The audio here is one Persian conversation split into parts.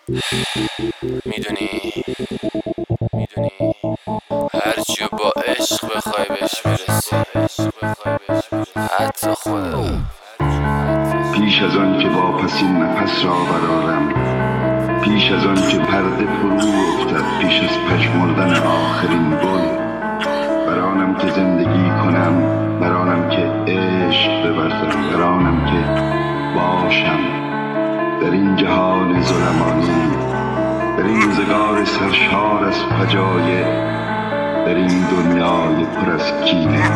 میدونی هرچی با عشق بخوای بهش برسی، حتی خدا. پیش از آن که واپسین نفس را برارم، پیش از آن که پرده فرو افتد، پیش از پژمردن آخرین گل، برانم که زندگی کنم، برانم که عشق بورزم، برانم که باشم در این جهان ظلمانی، در این روزگار سرشار از فجایع، در این دنیای پر از کینه.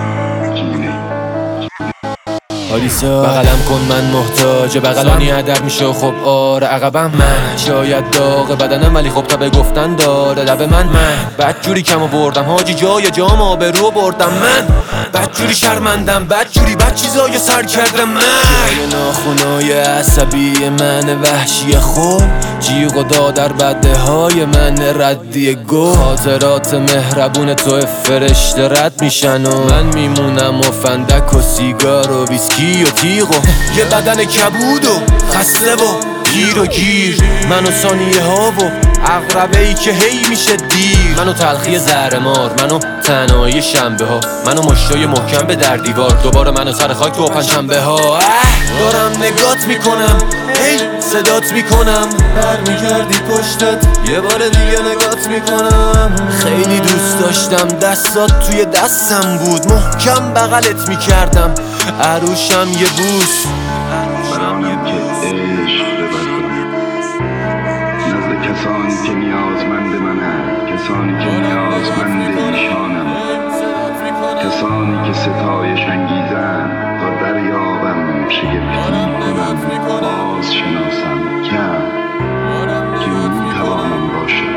بغلم کن من محتاج بغلانی هدر میشه. خب آره عقبم من شاید داغ بدنم ولی خب تا به گفتن داره لب من بدجوری کم بردم حاجی جای جام آبرو بردم من بدجوری شرمندم بدجوری بد چیزای سر کردم من جای ناخونای عصبی من وحشی خون جیغ و دادر بده های من ردی گل خاطرات مهربون تو فرشته رد میشن و من میمونم و فندک و سیگار و ویسکی و تیغ و یه بدن کبود و خسته و گیر و گیر منو ثانیه ها و عقربه ای که هی میشه دیر منو تلخی زهر مار منو تنهایی شنبه ها منو مشتای محکم به در دیوار دوباره منو سر خاک تو پنجشنبه ها دارم نگات میکنم هی صدات میکنم برمیگردی پشتت یه بار دیگه نگات میکنم خیلی دوست داشتم دستات توی دستم بود محکم بغلت میکردم عروشم یه بوس برانم که عشق ببرم نزد کسانی که نیازمند منند، کسانی که نیازمند ایشانم، کسانی که ستایش انگیزند تا دریابم شگفتی کنم باز شناسم که میتوانم باشم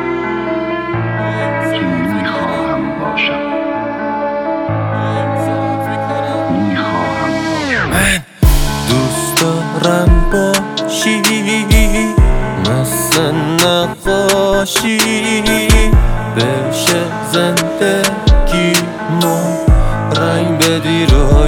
که میخواهم باشم من دوست دارم باشی مثل نقاشی بشه زندگیمو رنگ بدی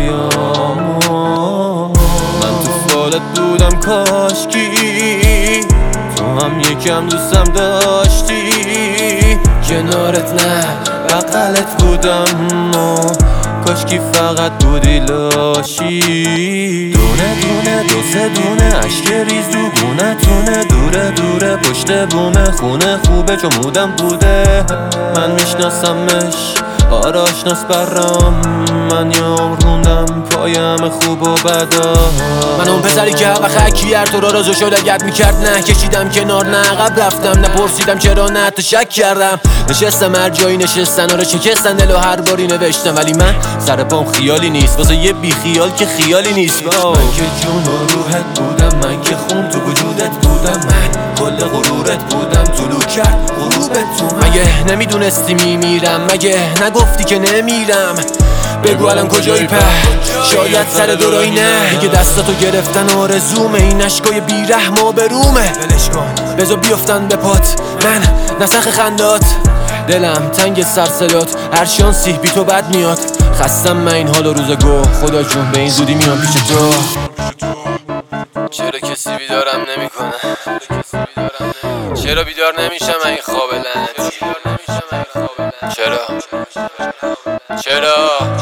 رویامو من تو فالت بودم کاشکی تو هم یکم دوستم داشتی کنارت نه بغلت بودم و کاشکی فقط بودی لاشی دونه دونه دو سه دونه عشق ریز دو گونه تونه دوره دوره پشت بومه خونه خوبه چون مودم بوده من میشناسمش آره آشناس برام من یام روندم پایم خوب و بدا من اون پسری که حق خکی هر تو را رازو شدگت میکرد نه کشیدم کنار نه عقب رفتم نه پرسیدم چرا نه حتی شک کردم نشستم هر جایی نشستن آره شکستن دلو هر باری نوشتم ولی من سر پام خیالی نیست واسه یه بی خیال که خیالی نیست من که جون و روحت بودم من که خون تو وجودت بودم من کل غرورت بودم طلوع کرد غروبت تو مگه نمیدونستی میمیرم مگه نگفتی که نمیرم بگو الان کجایی شاید سر دورایی نه که دستاتو گرفتن آرزومه این عشقای بیرحم و برومه بذار بیفتن به پات من نسخ خندات دلم تنگ سر صدات هر شانسی بی تو بد میاد خستم من این حال و روزگو خدا جون به این زودی میام پیش تو چرا کسی بیدارم نمیکنه چرا بیدار نمیشم این خواب لعنتی چرا